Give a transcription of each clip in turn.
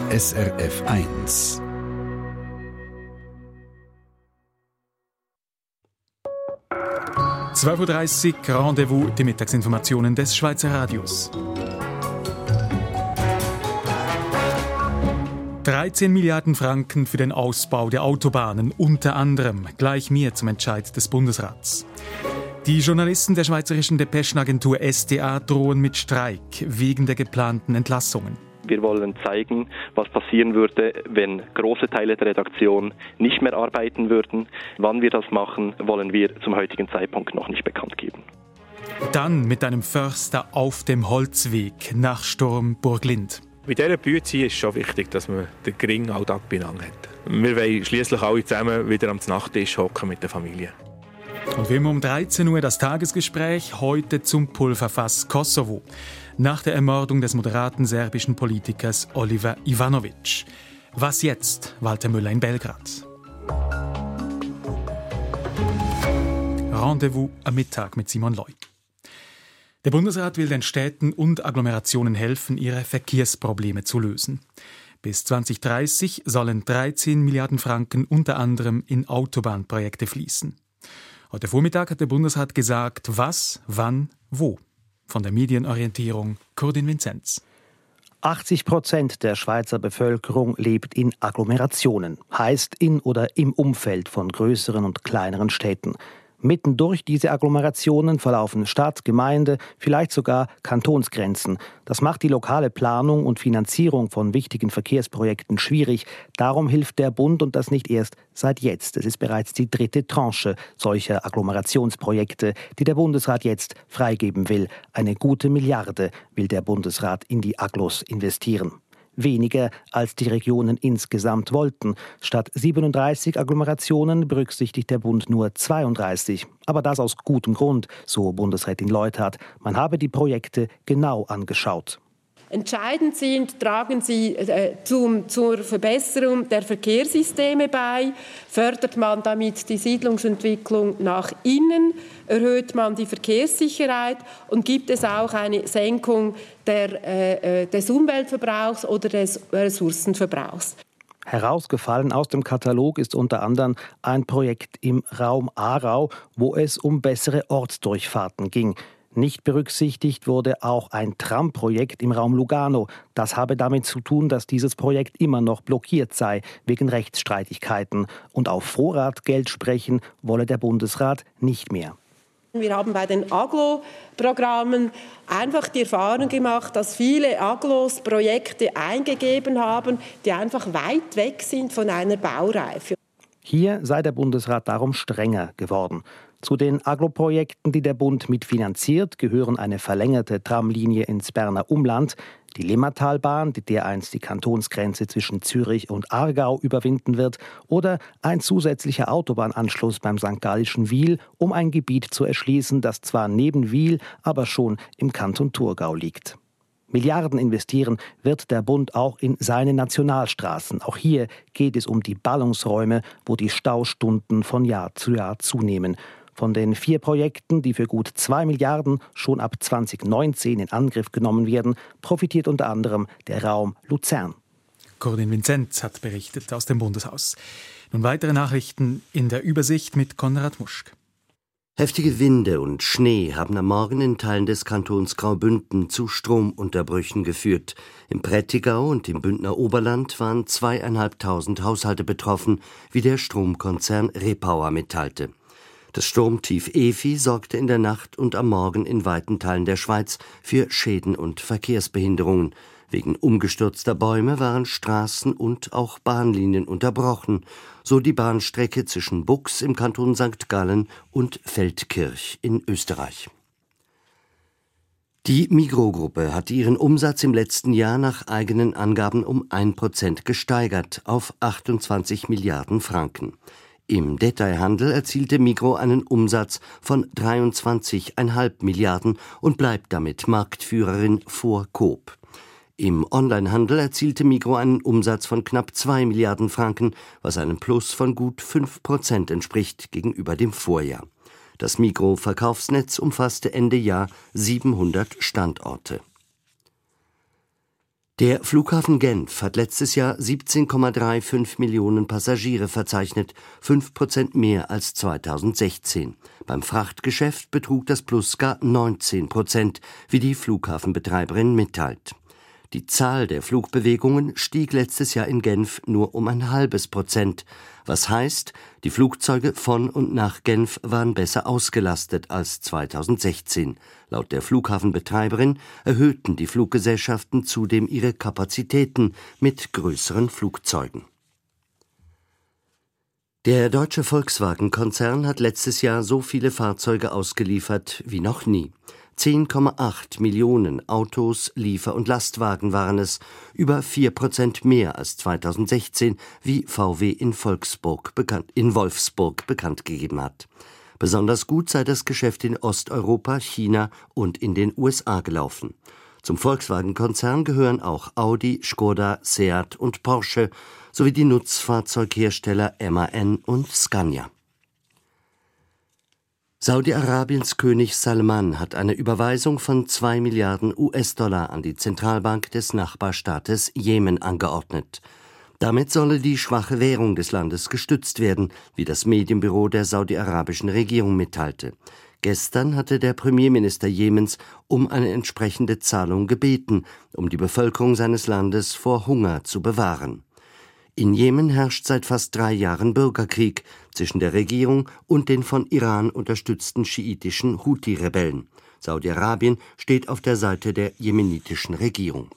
SRF 1. (12:30 Uhr) Rendezvous, die Mittagsinformationen des Schweizer Radios. 13 Milliarden Franken für den Ausbau der Autobahnen, unter anderem gleich mir zum Entscheid des Bundesrats. Die Journalisten der schweizerischen Depeschenagentur SDA drohen mit Streik wegen der geplanten Entlassungen. Wir wollen zeigen, was passieren würde, wenn große Teile der Redaktion nicht mehr arbeiten würden. Wann wir das machen, wollen wir zum heutigen Zeitpunkt noch nicht bekannt geben. Dann mit einem Förster auf dem Holzweg nach Sturm Burglind. Bei dieser Bühne ist es schon wichtig, dass man den geringen Alltag beieinander hat. Wir wollen schliesslich alle zusammen wieder am Nachttisch hocken mit der Familie. Und wie immer um 13 Uhr das Tagesgespräch, heute zum Pulverfass Kosovo. Nach der Ermordung des moderaten serbischen Politikers Oliver Ivanovic. Was jetzt? Walter Müller in Belgrad. Rendezvous am Mittag mit Simon Loy. Der Bundesrat will den Städten und Agglomerationen helfen, ihre Verkehrsprobleme zu lösen. Bis 2030 sollen 13 Milliarden Franken unter anderem in Autobahnprojekte fließen. Heute Vormittag hat der Bundesrat gesagt, was, wann, wo. Von der Medienorientierung Cordin Vinzenz. 80% der Schweizer Bevölkerung lebt in Agglomerationen, heißt in oder im Umfeld von größeren und kleineren Städten. Mitten durch diese Agglomerationen verlaufen Stadt, Gemeinde, vielleicht sogar Kantonsgrenzen. Das macht die lokale Planung und Finanzierung von wichtigen Verkehrsprojekten schwierig. Darum hilft der Bund und das nicht erst seit jetzt. Es ist bereits die 3. Tranche solcher Agglomerationsprojekte, die der Bundesrat jetzt freigeben will. Eine gute Milliarde will der Bundesrat in die Agglos investieren. Weniger als die Regionen insgesamt wollten. Statt 37 Agglomerationen berücksichtigt der Bund nur 32. Aber das aus gutem Grund, so Bundesrätin Leuthard. Man habe die Projekte genau angeschaut. Entscheidend tragen sie zur Verbesserung der Verkehrssysteme bei, fördert man damit die Siedlungsentwicklung nach innen, erhöht man die Verkehrssicherheit und gibt es auch eine Senkung des Umweltverbrauchs oder des Ressourcenverbrauchs. Herausgefallen aus dem Katalog ist unter anderem ein Projekt im Raum Aarau, wo es um bessere Ortsdurchfahrten ging. Nicht berücksichtigt wurde auch ein Tramprojekt im Raum Lugano. Das habe damit zu tun, dass dieses Projekt immer noch blockiert sei, wegen Rechtsstreitigkeiten. Und auf Vorrat Geld sprechen wolle der Bundesrat nicht mehr. Wir haben bei den Agglo-Programmen einfach die Erfahrung gemacht, dass viele Agglos Projekte eingegeben haben, die einfach weit weg sind von einer Baureife. Hier sei der Bundesrat darum strenger geworden. Zu den Agglo-Projekten, die der Bund mitfinanziert, gehören eine verlängerte Tramlinie ins Berner Umland, die Limmatalbahn, die dereinst die Kantonsgrenze zwischen Zürich und Aargau überwinden wird, oder ein zusätzlicher Autobahnanschluss beim St. Gallischen Wil, um ein Gebiet zu erschließen, das zwar neben Wil, aber schon im Kanton Thurgau liegt. Milliarden investieren wird der Bund auch in seine Nationalstraßen. Auch hier geht es um die Ballungsräume, wo die Staustunden von Jahr zu Jahr zunehmen. Von den 4 Projekten, die für gut 2 Milliarden schon ab 2019 in Angriff genommen werden, profitiert unter anderem der Raum Luzern. Cordin Vinzenz hat berichtet aus dem Bundeshaus. Nun weitere Nachrichten in der Übersicht mit Konrad Muschk. Heftige Winde und Schnee haben am Morgen in Teilen des Kantons Graubünden zu Stromunterbrüchen geführt. Im Prättigau und im Bündner Oberland waren 2.500 Haushalte betroffen, wie der Stromkonzern Repower mitteilte. Das Sturmtief Efi sorgte in der Nacht und am Morgen in weiten Teilen der Schweiz für Schäden und Verkehrsbehinderungen. Wegen umgestürzter Bäume waren Straßen und auch Bahnlinien unterbrochen, so die Bahnstrecke zwischen Bux im Kanton St. Gallen und Feldkirch in Österreich. Die Migros-Gruppe hat ihren Umsatz im letzten Jahr nach eigenen Angaben um 1% gesteigert auf 28 Milliarden Franken. Im Detailhandel erzielte Migros einen Umsatz von 23,5 Milliarden und bleibt damit Marktführerin vor Coop. Im Onlinehandel erzielte Migros einen Umsatz von knapp 2 Milliarden Franken, was einem Plus von gut 5% entspricht gegenüber dem Vorjahr. Das Migros-Verkaufsnetz umfasste Ende Jahr 700 Standorte. Der Flughafen Genf hat letztes Jahr 17,35 Millionen Passagiere verzeichnet, 5% mehr als 2016. Beim Frachtgeschäft betrug das Plus gar 19%, wie die Flughafenbetreiberin mitteilt. Die Zahl der Flugbewegungen stieg letztes Jahr in Genf nur um 0,5%, was heißt, die Flugzeuge von und nach Genf waren besser ausgelastet als 2016. Laut der Flughafenbetreiberin erhöhten die Fluggesellschaften zudem ihre Kapazitäten mit größeren Flugzeugen. Der deutsche Volkswagen-Konzern hat letztes Jahr so viele Fahrzeuge ausgeliefert wie noch nie. 10,8 Millionen Autos, Liefer- und Lastwagen waren es, über 4% mehr als 2016, wie VW in Wolfsburg bekannt gegeben hat. Besonders gut sei das Geschäft in Osteuropa, China und in den USA gelaufen. Zum Volkswagen-Konzern gehören auch Audi, Škoda, Seat und Porsche sowie die Nutzfahrzeughersteller MAN und Scania. Saudi-Arabiens König Salman hat eine Überweisung von 2 Milliarden US-Dollar an die Zentralbank des Nachbarstaates Jemen angeordnet. Damit solle die schwache Währung des Landes gestützt werden, wie das Medienbüro der saudi-arabischen Regierung mitteilte. Gestern hatte der Premierminister Jemens um eine entsprechende Zahlung gebeten, um die Bevölkerung seines Landes vor Hunger zu bewahren. In Jemen herrscht seit fast 3 Jahren Bürgerkrieg zwischen der Regierung und den von Iran unterstützten schiitischen Houthi-Rebellen. Saudi-Arabien steht auf der Seite der jemenitischen Regierung.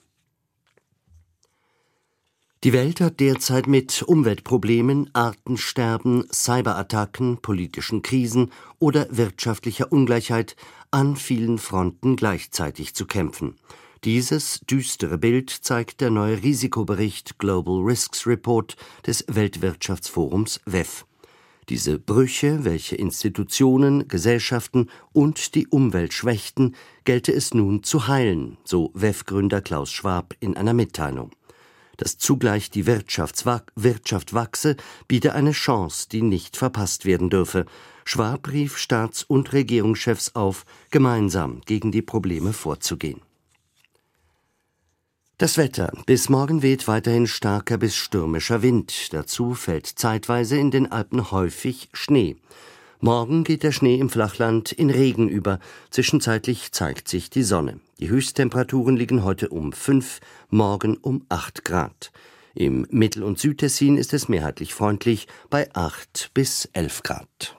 Die Welt hat derzeit mit Umweltproblemen, Artensterben, Cyberattacken, politischen Krisen oder wirtschaftlicher Ungleichheit an vielen Fronten gleichzeitig zu kämpfen. Dieses düstere Bild zeigt der neue Risikobericht Global Risks Report des Weltwirtschaftsforums WEF. Diese Brüche, welche Institutionen, Gesellschaften und die Umwelt schwächten, gelte es nun zu heilen, so WEF-Gründer Klaus Schwab in einer Mitteilung. Dass zugleich die Wirtschaft wachse, biete eine Chance, die nicht verpasst werden dürfe. Schwab rief Staats- und Regierungschefs auf, gemeinsam gegen die Probleme vorzugehen. Das Wetter. Bis morgen weht weiterhin starker bis stürmischer Wind. Dazu fällt zeitweise in den Alpen häufig Schnee. Morgen geht der Schnee im Flachland in Regen über. Zwischenzeitlich zeigt sich die Sonne. Die Höchsttemperaturen liegen heute um 5, morgen um 8 Grad. Im Mittel- und Südtessin ist es mehrheitlich freundlich bei 8 bis 11 Grad.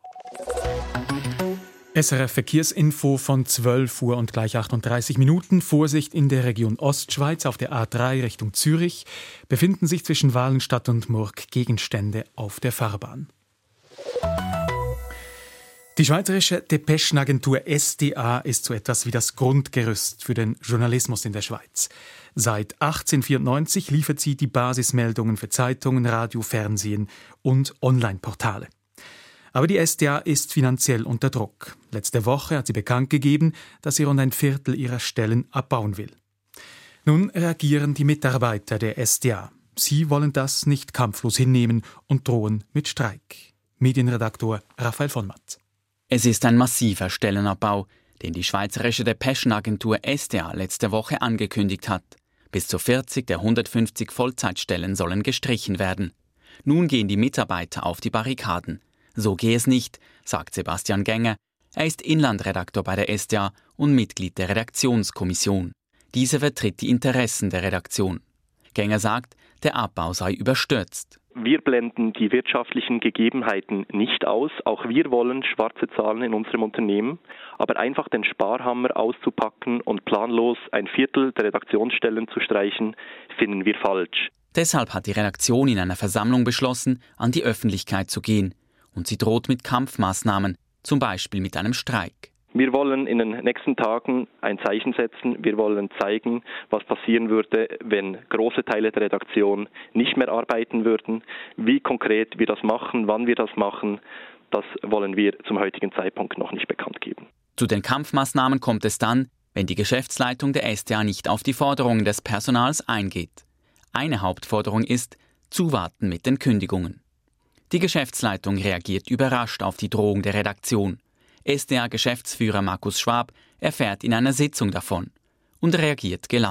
SRF Verkehrsinfo von 12 Uhr und gleich 38 Minuten. Vorsicht in der Region Ostschweiz auf der A3 Richtung Zürich. Befinden sich zwischen Walenstadt und Murg Gegenstände auf der Fahrbahn. Die schweizerische Depeschenagentur SDA ist so etwas wie das Grundgerüst für den Journalismus in der Schweiz. Seit 1894 liefert sie die Basismeldungen für Zeitungen, Radio, Fernsehen und Online-Portale. Aber die SDA ist finanziell unter Druck. Letzte Woche hat sie bekannt gegeben, dass sie rund ein Viertel ihrer Stellen abbauen will. Nun reagieren die Mitarbeiter der SDA. Sie wollen das nicht kampflos hinnehmen und drohen mit Streik. Medienredaktor Raphael von Matt. Es ist ein massiver Stellenabbau, den die schweizerische Depeschenagentur SDA letzte Woche angekündigt hat. Bis zu 40 der 150 Vollzeitstellen sollen gestrichen werden. Nun gehen die Mitarbeiter auf die Barrikaden. So gehe es nicht, sagt Sebastian Gänger. Er ist Inlandredaktor bei der SDA und Mitglied der Redaktionskommission. Diese vertritt die Interessen der Redaktion. Gänger sagt, der Abbau sei überstürzt. Wir blenden die wirtschaftlichen Gegebenheiten nicht aus. Auch wir wollen schwarze Zahlen in unserem Unternehmen. Aber einfach den Sparhammer auszupacken und planlos ein Viertel der Redaktionsstellen zu streichen, finden wir falsch. Deshalb hat die Redaktion in einer Versammlung beschlossen, an die Öffentlichkeit zu gehen. Und sie droht mit Kampfmaßnahmen, zum Beispiel mit einem Streik. Wir wollen in den nächsten Tagen ein Zeichen setzen. Wir wollen zeigen, was passieren würde, wenn große Teile der Redaktion nicht mehr arbeiten würden. Wie konkret wir das machen, wann wir das machen, das wollen wir zum heutigen Zeitpunkt noch nicht bekannt geben. Zu den Kampfmaßnahmen kommt es dann, wenn die Geschäftsleitung der SDA nicht auf die Forderungen des Personals eingeht. Eine Hauptforderung ist, zuwarten mit den Kündigungen. Die Geschäftsleitung reagiert überrascht auf die Drohung der Redaktion. SDA-Geschäftsführer Markus Schwab erfährt in einer Sitzung davon und reagiert gelassen.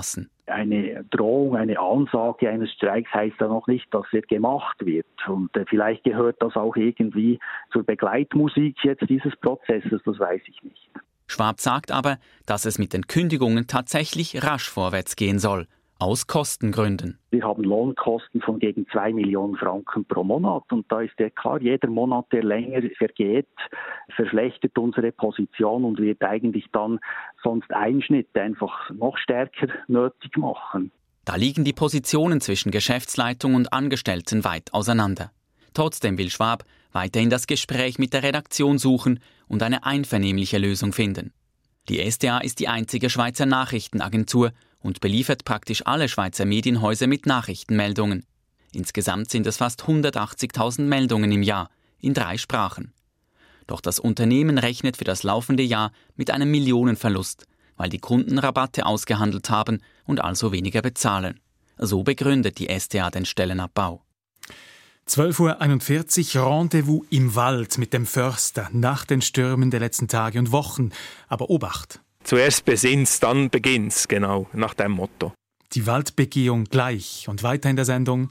Eine Drohung, eine Ansage eines Streiks heißt ja noch nicht, dass er gemacht wird. Und vielleicht gehört das auch irgendwie zur Begleitmusik jetzt dieses Prozesses, das weiß ich nicht. Schwab sagt aber, dass es mit den Kündigungen tatsächlich rasch vorwärts gehen soll. Aus Kostengründen. Wir haben Lohnkosten von gegen 2 Millionen Franken pro Monat. Und da ist ja klar, jeder Monat, der länger vergeht, verschlechtert unsere Position und wird eigentlich dann sonst Einschnitte einfach noch stärker nötig machen. Da liegen die Positionen zwischen Geschäftsleitung und Angestellten weit auseinander. Trotzdem will Schwab weiterhin das Gespräch mit der Redaktion suchen und eine einvernehmliche Lösung finden. Die SDA ist die einzige Schweizer Nachrichtenagentur und beliefert praktisch alle Schweizer Medienhäuser mit Nachrichtenmeldungen. Insgesamt sind es fast 180.000 Meldungen im Jahr, in 3 Sprachen. Doch das Unternehmen rechnet für das laufende Jahr mit einem Millionenverlust, weil die Kunden Rabatte ausgehandelt haben und also weniger bezahlen. So begründet die SDA den Stellenabbau. 12.41 Uhr, Rendezvous im Wald mit dem Förster nach den Stürmen der letzten Tage und Wochen. Aber Obacht! Zuerst besinnt's, dann beginnt's, genau, nach dem Motto. Die Waldbegehung gleich und weiter in der Sendung.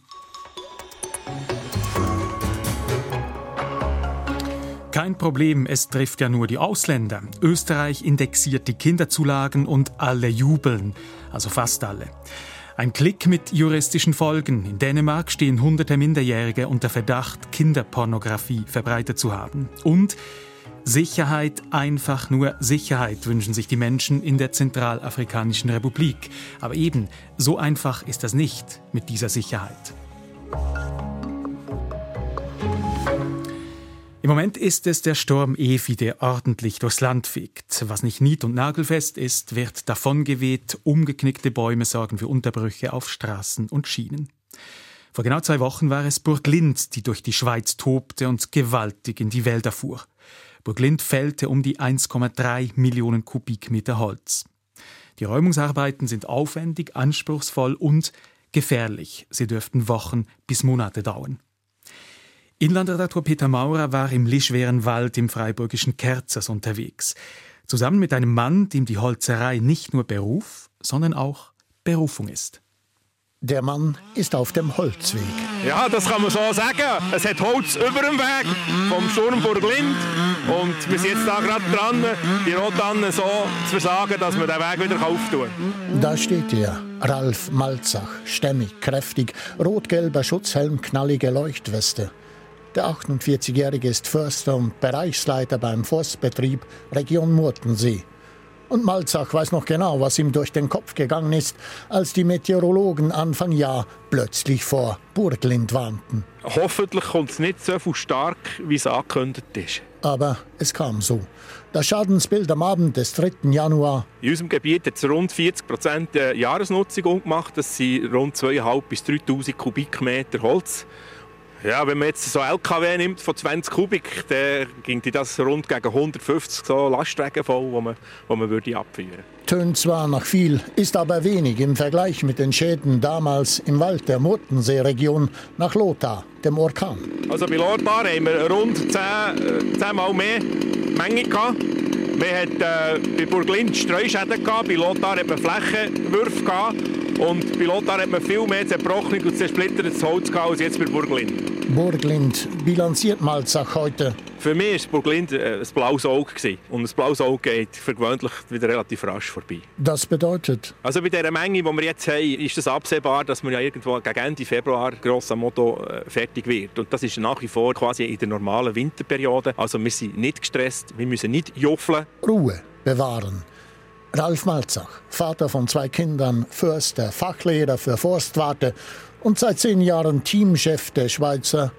Kein Problem, es trifft ja nur die Ausländer. Österreich indexiert die Kinderzulagen und alle jubeln, also fast alle. Ein Klick mit juristischen Folgen. In Dänemark stehen hunderte Minderjährige unter Verdacht, Kinderpornografie verbreitet zu haben. Und Sicherheit, einfach nur Sicherheit, wünschen sich die Menschen in der Zentralafrikanischen Republik. Aber eben, so einfach ist das nicht mit dieser Sicherheit. Im Moment ist es der Sturm Evi, der ordentlich durchs Land fegt. Was nicht nied- und nagelfest ist, wird davongeweht. Umgeknickte Bäume sorgen für Unterbrüche auf Straßen und Schienen. Vor genau 2 Wochen war es Burglind, die durch die Schweiz tobte und gewaltig in die Wälder fuhr. Burglind fällte um die 1,3 Millionen Kubikmeter Holz. Die Räumungsarbeiten sind aufwendig, anspruchsvoll und gefährlich. Sie dürften Wochen bis Monate dauern. Inlandredaktor Peter Maurer war im lischweren Wald im freiburgischen Kerzers unterwegs. Zusammen mit einem Mann, dem die Holzerei nicht nur Beruf, sondern auch Berufung ist. Der Mann ist auf dem Holzweg. Ja, das kann man so sagen. Es hat Holz über dem Weg vom Sturm Burglind. Und wir sind jetzt da gerade dran, die Rotannen so zu versagen, dass wir den Weg wieder auftun können. Da steht er, Ralf Malzach, stämmig, kräftig, rot-gelber Schutzhelm, knallige Leuchtweste. Der 48-Jährige ist Förster und Bereichsleiter beim Forstbetrieb Region Murtensee. Und Malzach weiß noch genau, was ihm durch den Kopf gegangen ist, als die Meteorologen Anfang Jahr plötzlich vor Burglind warnten. Hoffentlich kommt es nicht so viel stark, wie es angekündigt ist. Aber es kam so. Das Schadensbild am Abend des 3. Januar. In unserem Gebiet hat es rund 40% Jahresnutzung gemacht. Das sind rund 2.500 bis 3.000 Kubikmeter Holz. Ja, wenn man jetzt so LKW nimmt von 20 Kubik, dann ging das rund gegen 150 so Lastwagen voll, wo man würde abführen. Tönt zwar nach viel, ist aber wenig im Vergleich mit den Schäden damals im Wald der Murtensee-Region nach Lothar, dem Orkan. Also bei Lothar haben wir rund 10 Mal mehr Menge gehabt. Man hat bei Burglind Streuschäden gehabt, bei Lothar hat man Flächenwürfe gehabt. Und bei Lothar hat man viel mehr zerbrochenes und zersplittertes Holz gehabt als jetzt bei Burglind. Burglind bilanziert Malzach heute. Für mich war Burglind ein blaues Auge. Und ein blaues Auge geht für gewöhnlich wieder relativ rasch vorbei. Das bedeutet? Also bei dieser Menge, die wir jetzt haben, ist es absehbar, dass man ja irgendwo gegen Ende Februar grosso modo fertig wird. Und das ist nach wie vor quasi in der normalen Winterperiode. Also wir sind nicht gestresst, wir müssen nicht juffeln. Ruhe bewahren. Ralf Malzach, Vater von 2 Kindern, Förster, Fachlehrer für Forstwarte und seit 10 Jahren Teamchef der Schweizer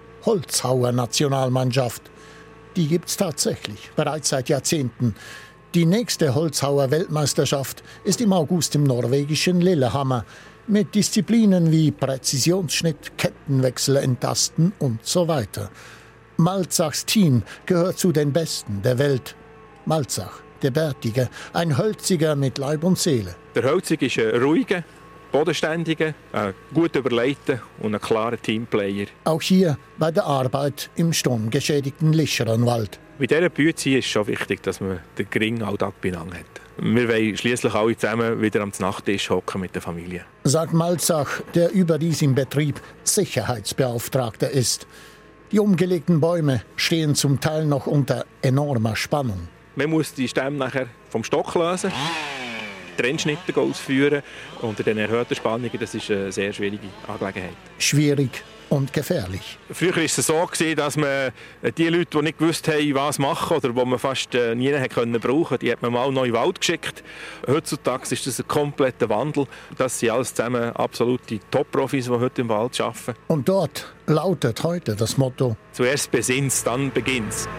Holzhauer-Nationalmannschaft. Die gibt's tatsächlich, bereits seit Jahrzehnten. Die nächste Holzhauer-Weltmeisterschaft ist im August im norwegischen Lillehammer mit Disziplinen wie Präzisionsschnitt, Kettenwechsel, Entasten und so weiter. Malzachs Team gehört zu den Besten der Welt. Malzach, der Bärtige, ein Hölziger mit Leib und Seele. Der Hölzige ist ein ruhiger, bodenständiger, gut überlegter und ein klarer Teamplayer. Auch hier bei der Arbeit im sturmgeschädigten Lischerenwald. Bei dieser Bühne ist es schon wichtig, dass man den geringen Alltag beieinander hat. Wir wollen schliesslich alle zusammen wieder am Nachttisch hocken mit der Familie. Sagt Malzach, der überdies im Betrieb Sicherheitsbeauftragter ist. Die umgelegten Bäume stehen zum Teil noch unter enormer Spannung. Man muss die Stämme nachher vom Stock lösen, Trennschnitte ausführen unter den erhöhten Spannungen. Das ist eine sehr schwierige Angelegenheit. Schwierig und gefährlich. Früher war es so, dass man die Leute, die nicht gewusst haben, was machen oder die man fast nie brauchen konnte, die hat man mal neu in den Wald geschickt. Heutzutage ist das ein kompletter Wandel. Das sind alles zusammen absolute Top-Profis, die heute im Wald arbeiten. Und dort lautet heute das Motto: Zuerst besinn's, dann beginnt's.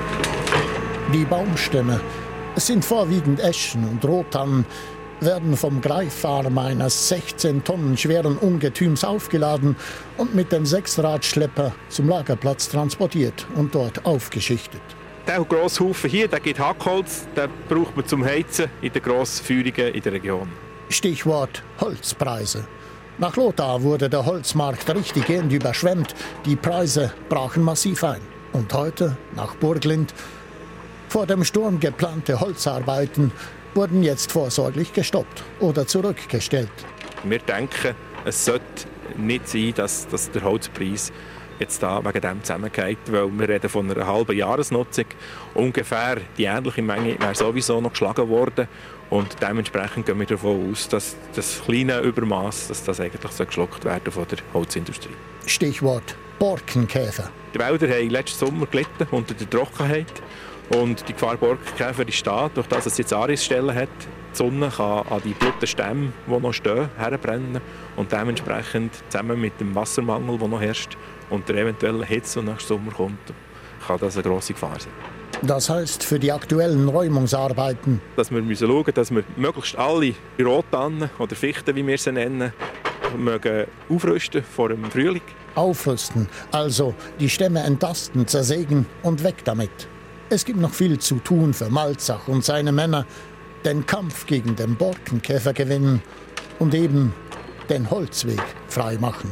Die Baumstämme, es sind vorwiegend Eschen und Rottannen, werden vom Greifarm eines 16 Tonnen schweren Ungetüms aufgeladen und mit dem Sechsradschlepper zum Lagerplatz transportiert und dort aufgeschichtet. Der grosse Haufen hier, der gibt Hackholz, den braucht man zum Heizen in den Grossfeuerungen in der Region. Stichwort Holzpreise. Nach Lothar wurde der Holzmarkt richtiggehend überschwemmt. Die Preise brachen massiv ein. Und heute, nach Burglind, vor dem Sturm geplante Holzarbeiten wurden jetzt vorsorglich gestoppt oder zurückgestellt. Wir denken, es sollte nicht sein, dass der Holzpreis jetzt da wegen dem zusammengeht, weil wir reden von einer halben Jahresnutzung. Ungefähr die ähnliche Menge wäre sowieso noch geschlagen worden. Und dementsprechend gehen wir davon aus, dass das kleine Übermaß, dass das eigentlich geschluckt werden von der Holzindustrie. Stichwort Borkenkäfer. Die Wälder haben letzten Sommer gelitten unter der Trockenheit. Und die Gefahr Borkenkäfer ist da, durch das es jetzt Arisstellen hat. Die Sonne kann an die guten Stämme, die noch stehen, herbrennen. Und dementsprechend zusammen mit dem Wassermangel, der noch herrscht, und der eventuellen Hitze, die nach Sommer kommt, kann das eine grosse Gefahr sein. Das heisst für die aktuellen Räumungsarbeiten, dass wir müssen schauen, dass wir möglichst alle Rottannen oder Fichten, wie wir sie nennen, mögen aufrüsten vor dem Frühling. Aufrüsten, also die Stämme entlasten, zersägen und weg damit. Es gibt noch viel zu tun für Malzach und seine Männer, den Kampf gegen den Borkenkäfer gewinnen und eben den Holzweg frei machen.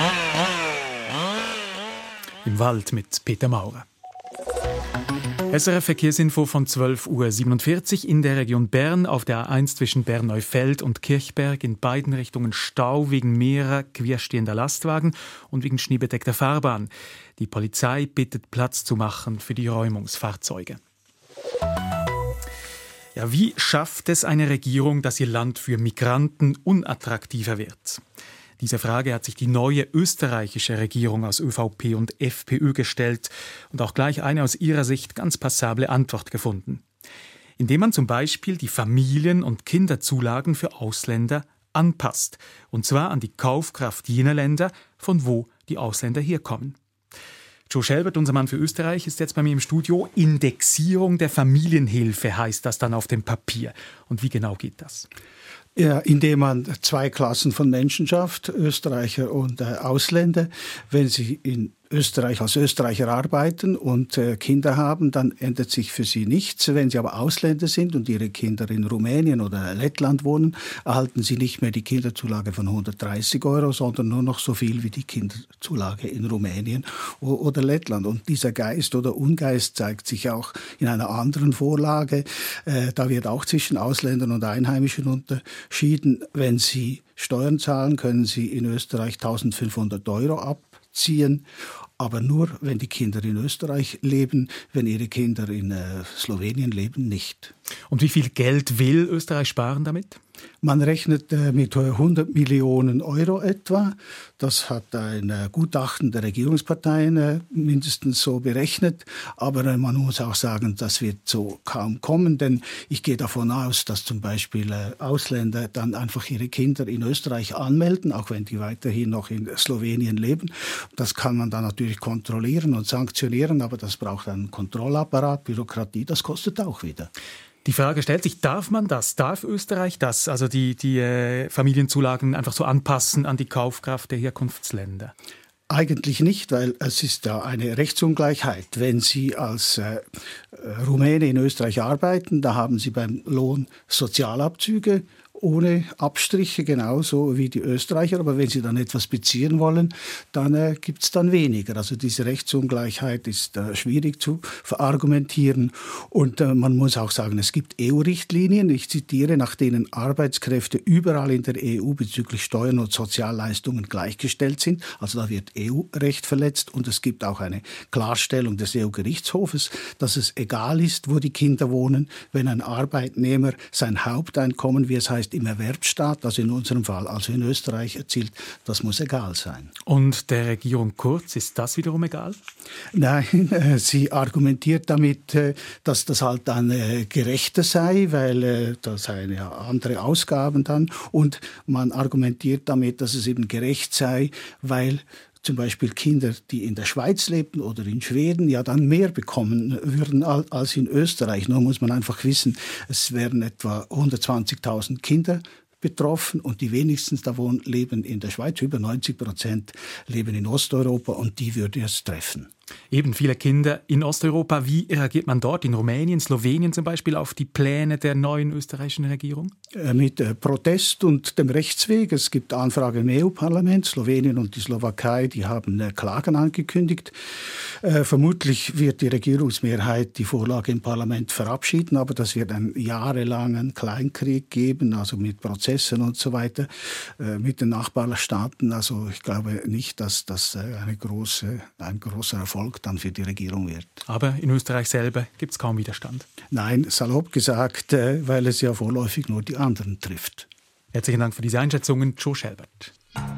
Im Wald mit Peter Maurer. SRF Verkehrsinfo von 12:47 Uhr in der Region Bern auf der A1 zwischen Bern-Neufeld und Kirchberg in beiden Richtungen Stau wegen mehrerer querstehender Lastwagen und wegen schneebedeckter Fahrbahn. Die Polizei bittet, Platz zu machen für die Räumungsfahrzeuge. Ja, wie schafft es eine Regierung, dass ihr Land für Migranten unattraktiver wird? Diese Frage hat sich die neue österreichische Regierung aus ÖVP und FPÖ gestellt und auch gleich eine aus ihrer Sicht ganz passable Antwort gefunden. Indem man zum Beispiel die Familien- und Kinderzulagen für Ausländer anpasst. Und zwar an die Kaufkraft jener Länder, von wo die Ausländer herkommen. Joe Schelbert, unser Mann für Österreich, ist jetzt bei mir im Studio. Indexierung der Familienhilfe heißt das dann auf dem Papier. Und wie genau geht das? Ja, indem man zwei Klassen von Menschen schafft, Österreicher und Ausländer. Wenn sie in Österreich als Österreicher arbeiten und Kinder haben, dann ändert sich für sie nichts. Wenn sie aber Ausländer sind und ihre Kinder in Rumänien oder Lettland wohnen, erhalten sie nicht mehr die Kinderzulage von 130 €, sondern nur noch so viel wie die Kinderzulage in Rumänien oder Lettland. Und dieser Geist oder Ungeist zeigt sich auch in einer anderen Vorlage. Da wird auch zwischen Ausländern und Einheimischen unterschieden. Wenn sie Steuern zahlen, können sie in Österreich 1.500 € abziehen, aber nur, wenn die Kinder in Österreich leben, wenn ihre Kinder in Slowenien leben, nicht. Und wie viel Geld will Österreich sparen damit? Man rechnet mit 100 Millionen € etwa. Das hat ein Gutachten der Regierungsparteien mindestens so berechnet. Aber man muss auch sagen, das wird so kaum kommen, denn ich gehe davon aus, dass zum Beispiel Ausländer dann einfach ihre Kinder in Österreich anmelden, auch wenn die weiterhin noch in Slowenien leben. Das kann man dann natürlich kontrollieren und sanktionieren, aber das braucht einen Kontrollapparat, Bürokratie, das kostet auch wieder. Die Frage stellt sich, darf man das? Darf Österreich das? Also die Familienzulagen einfach so anpassen an die Kaufkraft der Herkunftsländer? Eigentlich nicht, weil es ist da eine Rechtsungleichheit. Wenn Sie als Rumäne in Österreich arbeiten, da haben Sie beim Lohn Sozialabzüge ohne Abstriche, genauso wie die Österreicher. Aber wenn sie dann etwas beziehen wollen, dann gibt es dann weniger. Also diese Rechtsungleichheit ist schwierig zu verargumentieren. Und man muss auch sagen, es gibt EU-Richtlinien, ich zitiere, nach denen Arbeitskräfte überall in der EU bezüglich Steuern und Sozialleistungen gleichgestellt sind. Also da wird EU-Recht verletzt. Und es gibt auch eine Klarstellung des EU-Gerichtshofes, dass es egal ist, wo die Kinder wohnen, wenn ein Arbeitnehmer sein Haupteinkommen, wie es heißt, im Erwerbsstaat, also in unserem Fall, also in Österreich, erzielt, das muss egal sein. Und der Regierung Kurz, ist das wiederum egal? Nein, sie argumentiert damit, dass das halt dann gerechter sei, weil da seien ja andere Ausgaben dann. Und man argumentiert damit, dass es eben gerecht sei, weil zum Beispiel Kinder, die in der Schweiz lebten oder in Schweden, ja dann mehr bekommen würden als in Österreich. Nur muss man einfach wissen, es wären etwa 120.000 Kinder betroffen und die wenigsten davon leben in der Schweiz. Über 90% leben in Osteuropa und die würde es treffen. Eben viele Kinder in Osteuropa. Wie reagiert man dort, in Rumänien, Slowenien zum Beispiel, auf die Pläne der neuen österreichischen Regierung? Mit Protest und dem Rechtsweg. Es gibt Anfragen im EU-Parlament. Slowenien und die Slowakei, die haben Klagen angekündigt. Vermutlich wird die Regierungsmehrheit die Vorlage im Parlament verabschieden, aber das wird einen jahrelangen Kleinkrieg geben, also mit Prozessen und so weiter, mit den Nachbarstaaten. Also ich glaube nicht, dass das ein großer Erfolg dann für die Regierung wird. Aber in Österreich selber gibt es kaum Widerstand? Nein, salopp gesagt, weil es ja vorläufig nur die anderen trifft. Herzlichen Dank für diese Einschätzungen, Joe Schelbert.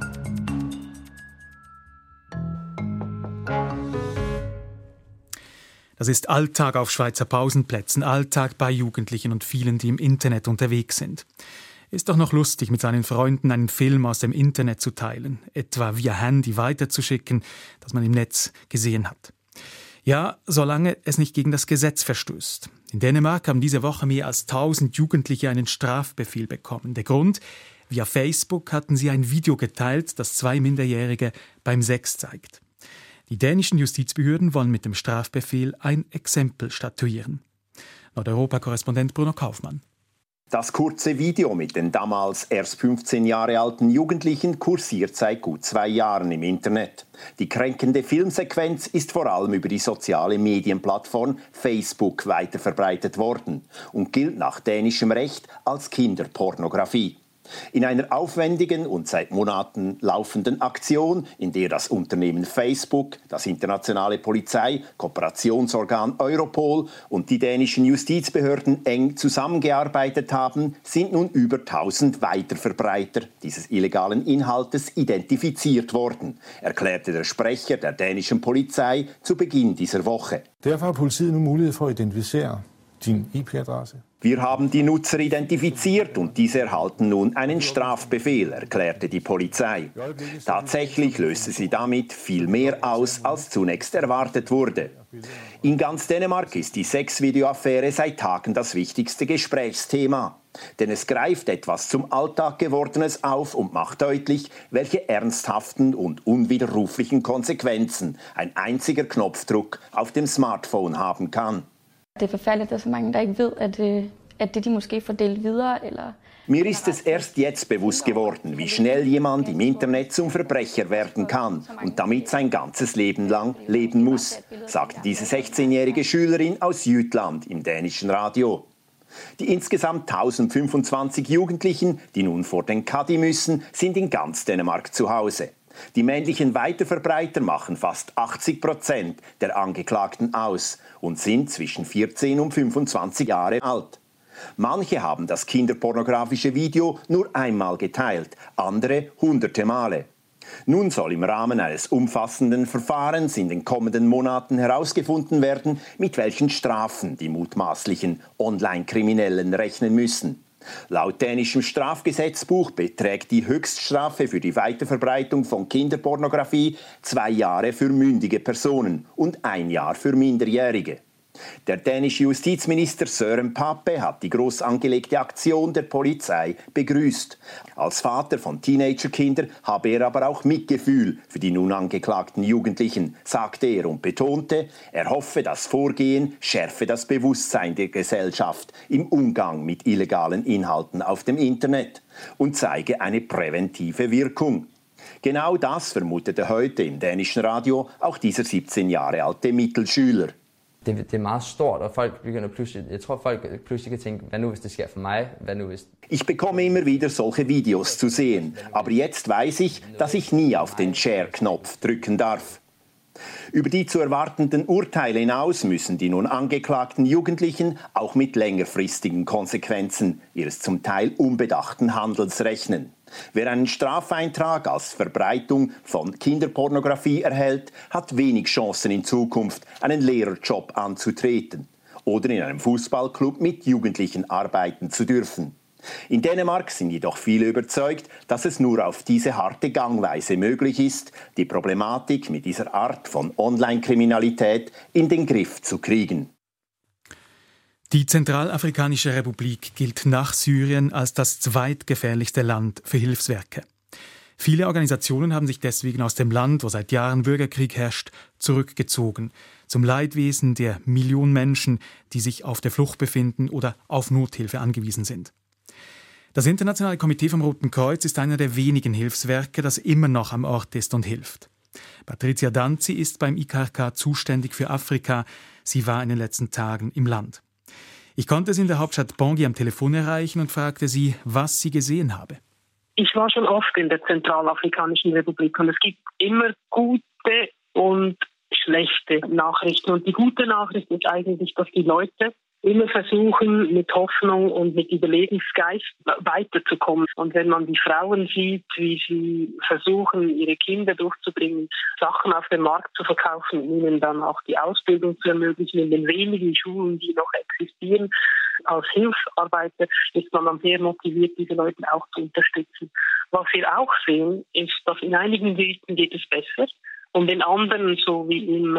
Das ist Alltag auf Schweizer Pausenplätzen, Alltag bei Jugendlichen und vielen, die im Internet unterwegs sind. Ist doch noch lustig, mit seinen Freunden einen Film aus dem Internet zu teilen, etwa via Handy weiterzuschicken, das man im Netz gesehen hat. Ja, solange es nicht gegen das Gesetz verstößt. In Dänemark haben diese Woche mehr als 1000 Jugendliche einen Strafbefehl bekommen. Der Grund? Via Facebook hatten sie ein Video geteilt, das 2 Minderjährige beim Sex zeigt. Die dänischen Justizbehörden wollen mit dem Strafbefehl ein Exempel statuieren. Nordeuropa-Korrespondent Bruno Kaufmann. Das kurze Video mit den damals erst 15 Jahre alten Jugendlichen kursiert seit gut 2 Jahren im Internet. Die kränkende Filmsequenz ist vor allem über die soziale Medienplattform Facebook weiterverbreitet worden und gilt nach dänischem Recht als Kinderpornografie. In einer aufwendigen und seit Monaten laufenden Aktion, in der das Unternehmen Facebook, das internationale Polizei-Kooperationsorgan Europol und die dänischen Justizbehörden eng zusammengearbeitet haben, sind nun über 1000 Weiterverbreiter dieses illegalen Inhaltes identifiziert worden, erklärte der Sprecher der dänischen Polizei zu Beginn dieser Woche. Derfor har politiet nu mulighed for at identificere din IP-Adresse. Wir haben die Nutzer identifiziert und diese erhalten nun einen Strafbefehl, erklärte die Polizei. Tatsächlich löste sie damit viel mehr aus, als zunächst erwartet wurde. In ganz Dänemark ist die Sexvideo-Affäre seit Tagen das wichtigste Gesprächsthema. Denn es greift etwas zum Alltag Gewordenes auf und macht deutlich, welche ernsthaften und unwiderruflichen Konsequenzen ein einziger Knopfdruck auf dem Smartphone haben kann. Det er forfærdeligt, at så mange, der ikke ved, at det de måske får delt videre, eller... Mir ist es erst jetzt bewusst geworden, wie schnell jemand im Internet zum Verbrecher werden kann und damit sein ganzes Leben lang leben muss, sagte diese 16-jährige Schülerin aus Jütland im dänischen Radio. Die insgesamt 1025 Jugendlichen, die nun vor den Kadi müssen, sind in ganz Dänemark zu Hause. Die männlichen Weiterverbreiter machen fast 80% der Angeklagten aus und sind zwischen 14 und 25 Jahre alt. Manche haben das kinderpornografische Video nur einmal geteilt, andere hunderte Male. Nun soll im Rahmen eines umfassenden Verfahrens in den kommenden Monaten herausgefunden werden, mit welchen Strafen die mutmaßlichen Online-Kriminellen rechnen müssen. Laut dänischem Strafgesetzbuch beträgt die Höchststrafe für die Weiterverbreitung von Kinderpornografie 2 Jahre für mündige Personen und 1 Jahr für Minderjährige. Der dänische Justizminister Søren Pape hat die groß angelegte Aktion der Polizei begrüßt. Als Vater von Teenagerkindern habe er aber auch Mitgefühl für die nun angeklagten Jugendlichen, sagte er und betonte, er hoffe, das Vorgehen schärfe das Bewusstsein der Gesellschaft im Umgang mit illegalen Inhalten auf dem Internet und zeige eine präventive Wirkung. Genau das vermutete heute im dänischen Radio auch dieser 17 Jahre alte Mittelschüler. Det er meget stort, og folk begynder pludselig, jeg tror folk pludselig kan tænke, hvad nu hvis det sker for mig, hvad nu hvis... Ich bekomme immer wieder solche Videos zu sehen, aber jetzt weiß ich, dass ich nie auf den Share-Knopf drücken darf. Über die zu erwartenden Urteile hinaus müssen die nun angeklagten Jugendlichen auch mit längerfristigen Konsequenzen ihres zum Teil unbedachten Handels rechnen. Wer einen Strafeintrag als Verbreitung von Kinderpornografie erhält, hat wenig Chancen in Zukunft, einen Lehrerjob anzutreten oder in einem Fußballclub mit Jugendlichen arbeiten zu dürfen. In Dänemark sind jedoch viele überzeugt, dass es nur auf diese harte Gangweise möglich ist, die Problematik mit dieser Art von Online-Kriminalität in den Griff zu kriegen. Die Zentralafrikanische Republik gilt nach Syrien als das zweitgefährlichste Land für Hilfswerke. Viele Organisationen haben sich deswegen aus dem Land, wo seit Jahren Bürgerkrieg herrscht, zurückgezogen. Zum Leidwesen der Millionen Menschen, die sich auf der Flucht befinden oder auf Nothilfe angewiesen sind. Das Internationale Komitee vom Roten Kreuz ist einer der wenigen Hilfswerke, das immer noch am Ort ist und hilft. Patricia Danzi ist beim IKRK zuständig für Afrika. Sie war in den letzten Tagen im Land. Ich konnte sie in der Hauptstadt Bangui am Telefon erreichen und fragte sie, was sie gesehen habe. Ich war schon oft in der Zentralafrikanischen Republik und es gibt immer gute und schlechte Nachrichten. Und die gute Nachricht ist eigentlich, dass die Leute immer versuchen, mit Hoffnung und mit Überlegungsgeist weiterzukommen. Und wenn man die Frauen sieht, wie sie versuchen, ihre Kinder durchzubringen, Sachen auf dem Markt zu verkaufen, ihnen dann auch die Ausbildung zu ermöglichen in den wenigen Schulen, die noch existieren, als Hilfsarbeiter ist man dann sehr motiviert, diese Leute auch zu unterstützen. Was wir auch sehen, ist, dass in einigen Gebieten geht es besser und in anderen, so wie im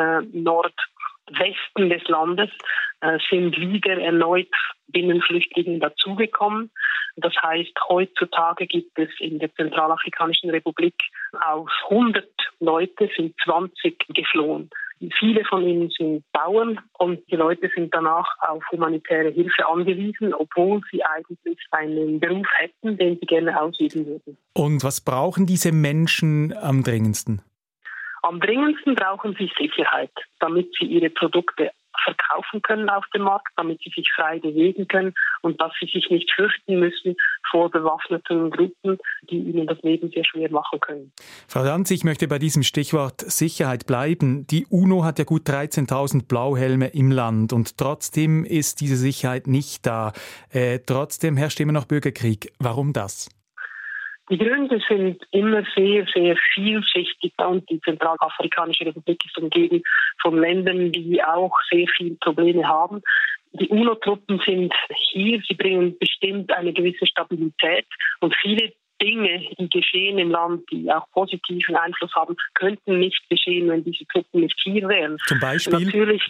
Nordwesten des Landes, sind wieder erneut Binnenflüchtlinge dazugekommen. Das heißt, heutzutage gibt es in der Zentralafrikanischen Republik aus 100 Leute sind 20 geflohen. Viele von ihnen sind Bauern und die Leute sind danach auf humanitäre Hilfe angewiesen, obwohl sie eigentlich einen Beruf hätten, den sie gerne ausüben würden. Und was brauchen diese Menschen am dringendsten? Am dringendsten brauchen sie Sicherheit, damit sie ihre Produkte verkaufen können auf dem Markt, damit sie sich frei bewegen können und dass sie sich nicht fürchten müssen vor bewaffneten Gruppen, die ihnen das Leben sehr schwer machen können. Frau Danzi, ich möchte bei diesem Stichwort Sicherheit bleiben. Die UNO hat ja gut 13.000 Blauhelme im Land und trotzdem ist diese Sicherheit nicht da. Trotzdem herrscht immer noch Bürgerkrieg. Warum das? Die Gründe sind immer sehr, sehr vielschichtig und die Zentralafrikanische Republik ist umgeben von Ländern, die auch sehr viele Probleme haben. Die UNO-Truppen sind hier, sie bringen bestimmt eine gewisse Stabilität und viele Dinge, die geschehen im Land, die auch positiven Einfluss haben, könnten nicht geschehen, wenn diese Truppen nicht hier wären. Zum Beispiel? Natürlich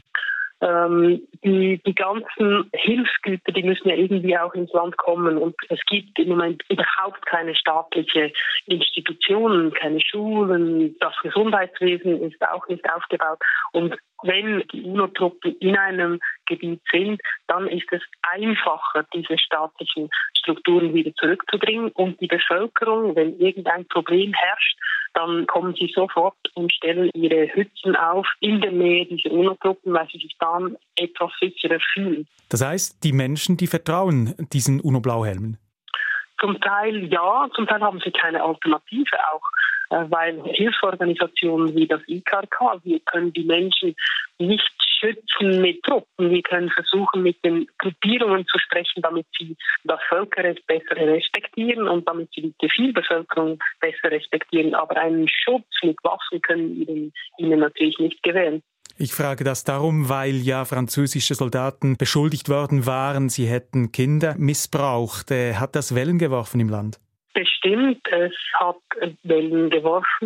die ganzen Hilfsgüter, die müssen ja irgendwie auch ins Land kommen und es gibt im Moment überhaupt keine staatliche Institutionen, keine Schulen, das Gesundheitswesen ist auch nicht aufgebaut und wenn die UNO-Truppen in einem Gebiet sind, dann ist es einfacher, diese staatlichen Strukturen wieder zurückzubringen und die Bevölkerung, wenn irgendein Problem herrscht, dann kommen sie sofort und stellen ihre Hütten auf in der Nähe dieser UNO-Truppen, weil sie sich dann etwas sicherer fühlen. Das heißt, die Menschen, die vertrauen diesen UNO-Blauhelmen? Zum Teil ja, zum Teil haben sie keine Alternative auch, weil Hilfsorganisationen wie das IKRK, wir können die Menschen nicht schützen mit Truppen. Wir können versuchen, mit den Gruppierungen zu sprechen, damit sie das Völkerrecht besser respektieren und damit sie die Zivilbevölkerung besser respektieren. Aber einen Schutz mit Waffen können wir ihnen natürlich nicht gewähren. Ich frage das darum, weil ja französische Soldaten beschuldigt worden waren, sie hätten Kinder missbraucht. Hat das Wellen geworfen im Land? Bestimmt, es hat Wellen geworfen.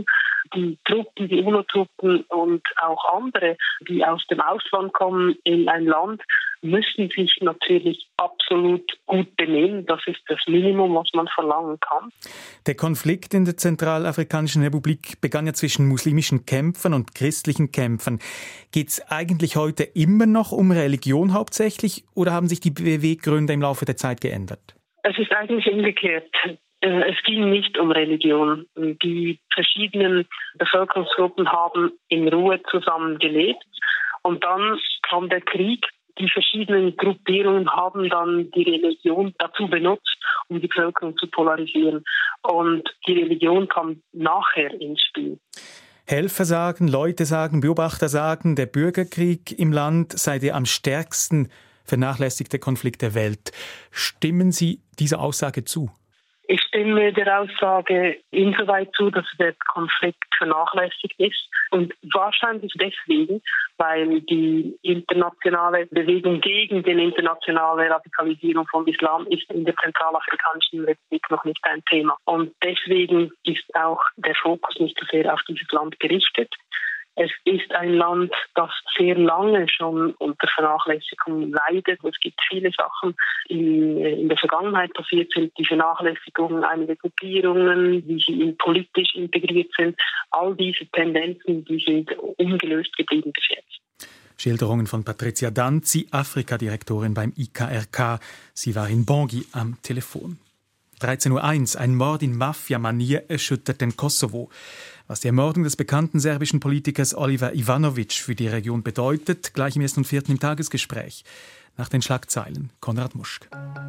Die Truppen, die UNO-Truppen und auch andere, die aus dem Ausland kommen in ein Land, müssen sich natürlich absolut gut benehmen. Das ist das Minimum, was man verlangen kann. Der Konflikt in der Zentralafrikanischen Republik begann ja zwischen muslimischen Kämpfern und christlichen Kämpfern. Geht es eigentlich heute immer noch um Religion hauptsächlich oder haben sich die Beweggründe im Laufe der Zeit geändert? Es ist eigentlich umgekehrt. Es ging nicht um Religion. Die verschiedenen Bevölkerungsgruppen haben in Ruhe zusammen gelebt. Und dann kam der Krieg. Die verschiedenen Gruppierungen haben dann die Religion dazu benutzt, um die Bevölkerung zu polarisieren. Und die Religion kam nachher ins Spiel. Helfer sagen, Leute sagen, Beobachter sagen, der Bürgerkrieg im Land sei der am stärksten vernachlässigte Konflikt der Welt. Stimmen Sie dieser Aussage zu? Ich stimme der Aussage insoweit zu, dass der Konflikt vernachlässigt ist. Und wahrscheinlich deswegen, weil die internationale Bewegung gegen die internationale Radikalisierung von Islam ist in der Zentralafrikanischen Republik noch nicht ein Thema. Und deswegen ist auch der Fokus nicht so sehr auf dieses Land gerichtet. Es ist ein Land, das sehr lange schon unter Vernachlässigung leidet. Es gibt viele Sachen, die in der Vergangenheit passiert sind, die Vernachlässigung einiger Gruppierungen, wie sie politisch integriert sind. All diese Tendenzen, die sind ungelöst geblieben bis jetzt. Schilderungen von Patricia Danzi, Afrika-Direktorin beim IKRK. Sie war in Bangui am Telefon. 13.01 Uhr, ein Mord in Mafia-Manier erschüttert den Kosovo. Was die Ermordung des bekannten serbischen Politikers Oliver Ivanovic für die Region bedeutet, gleich im 1. und 4. im Tagesgespräch. Nach den Schlagzeilen Konrad Muschk.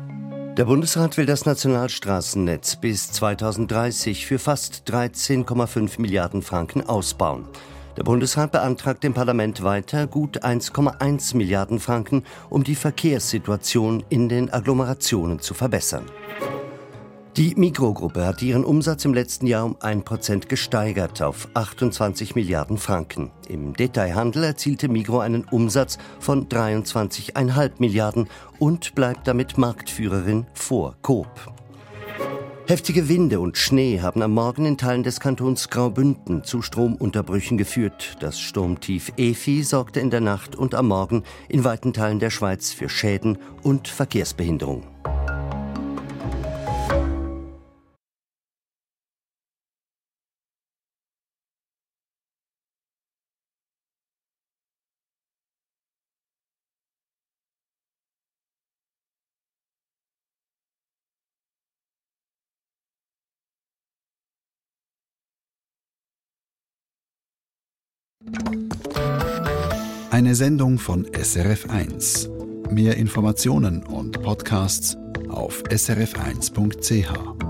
Der Bundesrat will das Nationalstraßennetz bis 2030 für fast 13,5 Milliarden Franken ausbauen. Der Bundesrat beantragt dem Parlament weiter gut 1,1 Milliarden Franken, um die Verkehrssituation in den Agglomerationen zu verbessern. Die Migros-Gruppe hat ihren Umsatz im letzten Jahr um 1% gesteigert auf 28 Milliarden Franken. Im Detailhandel erzielte Migros einen Umsatz von 23,5 Milliarden und bleibt damit Marktführerin vor Coop. Heftige Winde und Schnee haben am Morgen in Teilen des Kantons Graubünden zu Stromunterbrüchen geführt. Das Sturmtief Efi sorgte in der Nacht und am Morgen in weiten Teilen der Schweiz für Schäden und Verkehrsbehinderung. Eine Sendung von SRF1. Mehr Informationen und Podcasts auf srf1.ch.